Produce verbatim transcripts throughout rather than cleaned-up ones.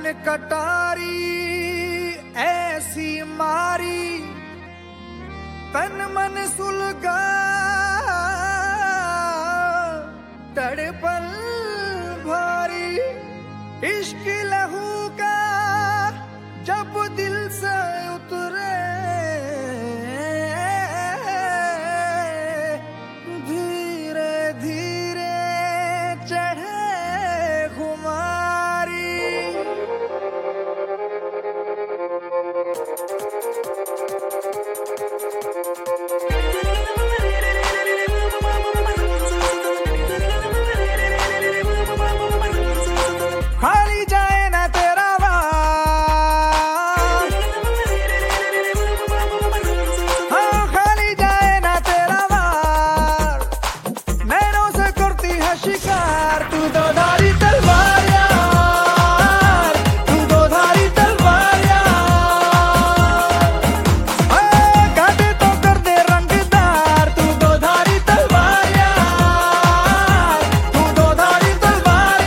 कटारी ऐसी मारी तन मन सुलगा तड़पन भारी इश्क लहू का जब दिल से उतरे धीरे धीरे चढ़े खुमारी। खाली जाए ना तेरा वार, हाँ खाली जाए ना तेरा वार, नैनों से करती है शिकार तू दो धारी तलवार यार, तू दो धारी तलवार यार, काटे तो कर दे रंगदार तू दो धारी तलवार यार, तू दो धारी तलवार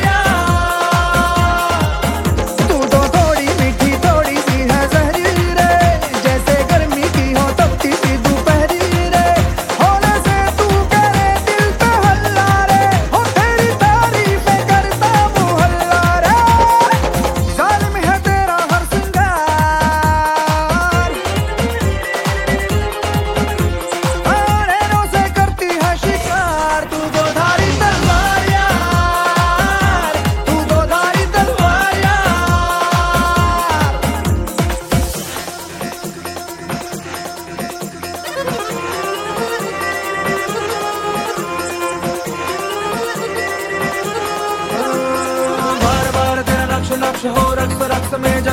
यार। तू तो थोड़ी मीठी थोड़ी सी है जहरी रे, जैसे गर्मी की हो तपती सी दोपहरी रे, होने से तू करे दिल पे हल्ला रे, हो तेरी तारीफें करता मुहल्ला रे। जालिम है तेरा हर सिंगार, नैनों से करती है शिकार तू दो धारी तलवार यार, तू दो धारी तलवार यार। बार बार तेरा नक्श नक्श हो रक्स रक्स में